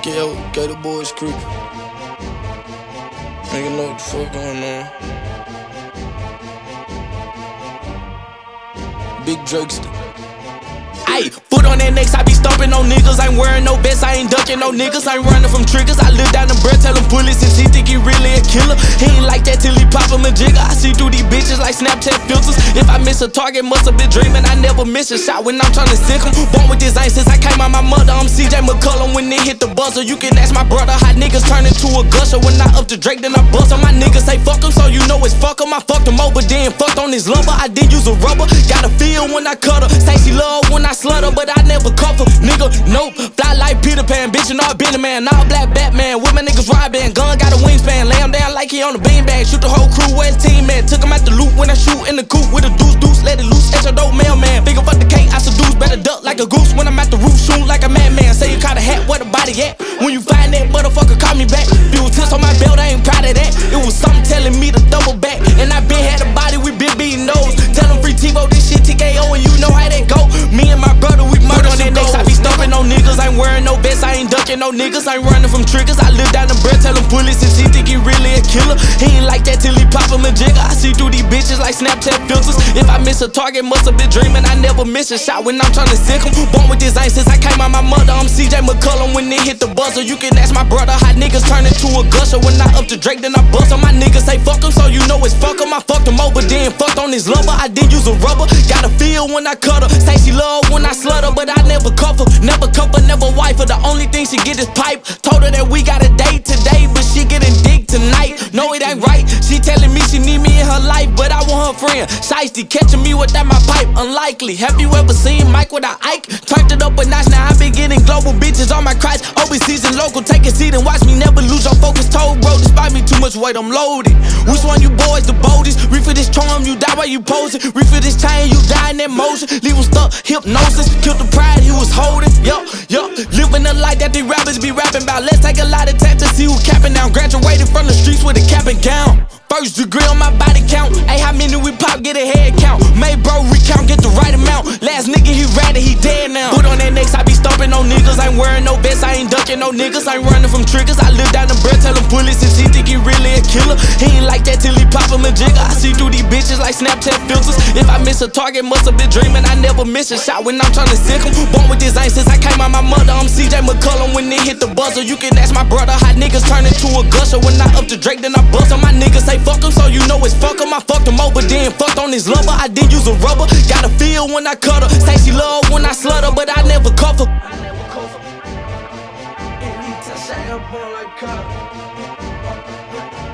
TKO, Gator Boys crew. Nigga know what the fuck going on. Big Drakester. Ayy, foot on that next, I be stomping on niggas. Ain't wearing no vest, I ain't ducking no niggas. Ain't running from triggers. I look down the breath, tell him police since he think he really a killer. He ain't like that till he pop him a jigger. I see through these bitches like Snapchat filters. If I miss a target, must have been dreaming. I never miss a shot when I'm tryna sink him. Born with this ain't since I came out my mother. I'm CJ McCullum when it hit the buzzer. You can ask my brother how niggas turn into a gusher. When I up to Drake, then I bust on my niggas say fuck him, so you know it's fuck him. I fucked him over, then fucked on his lumber. I did use a rubber, got a feel when I cut her. Say she love when I slut her, but I never cuff her. Nigga, nope, fly like Peter Pan, bitch, and all been a man. All black Batman, with my niggas ride band. Gun got a wingspan, lay him down like he on a beanbag. Shoot the whole crew, where's team man? Took him out the loop when I shoot in the coop with a deuce, let it loose. At your dope mailman, figure fuck the cake, I seduce. Better duck like a goose when I'm at the roof, shoot like a madman. Say you caught a hat, where the body at? When you find that motherfucker, call me back. Fuel tips on my belt, I ain't proud of that. It was something telling me to double back, and I been had a body, we been beating those. Tell them free TiVo, this shit TKO, and you know how that go. Me and my brother, we murder on that next. I be stomping on niggas, ain't wearing no vest, I ain't ducking no niggas, ain't running from triggers. I look down the breath, tell him police since he think he really a killer. He ain't like that till he pop him a jigger. I see through these bitches like Snapchat filters. If I miss a target, must have been dreaming. I never miss a shot when I'm tryna sink him. Born with this ain't since I came out my mother. I'm CJ McCullum when it hit the buzzer. You can ask my brother how niggas turn into a gusher. When I up to Drake, then I bust on my niggas say fuck him, so you know it's fuck him. I fucked him over, then fucked on his lumber. I did use a rubber, got a feel when I cut her. Say she love when I slut her, but I never cuff her. Never wife her. The only thing she get is pipe. Told her that we got a date today, but she getting dick tonight. No, it ain't right. She telling me she need me in her life, but I want her friend. Shiesty catching me without my pipe, unlikely. Have you ever seen Mike without Ike? Turned it up a notch, now I been getting global bitches on my crotch. Overseas and local, take a seat and watch me never lose your focus. Told bro, despite me too much weight, I'm loaded. Which one you boys the boldest? Reefer this charm, you die while you posing. Reefer this chain, you die in that motion. Leave him stuck, hypnosis. Killed the pride he was holding. Yup. Living a life that these rappers be rapping about. Let's take a lot of tests to see who capping down. Graduated from the streets with a cap and gown. First degree on my body count. Hey, how many we pop, get a head count. Made bro recount, get the right amount. Last nigga he ratted, he dead now. Put on that next, I be stomping on niggas. Ain't wearing no vest, I ain't ducking no niggas. Ain't running from triggers. I look down the breath, tell him police since he think he really a killer. He ain't like that till he pop him a jigger. I see through these bitches like Snapchat filters. If I miss a target, must have been dreaming. I never miss a shot when I'm tryna sink him. Born with this ain't since I came out my mother. I'm CJ McCullum when it hit the buzzer. You can ask my brother how niggas turn into a gusher. When I up to Drake, then I bust on my niggas say fuck him, so you know it's fuck him. I fucked him over, then fucked on his lumber. I did use a rubber, got a feel when I cut her. Say she love when I slut her, but I never cuff her. Anytime, shake up on like cup.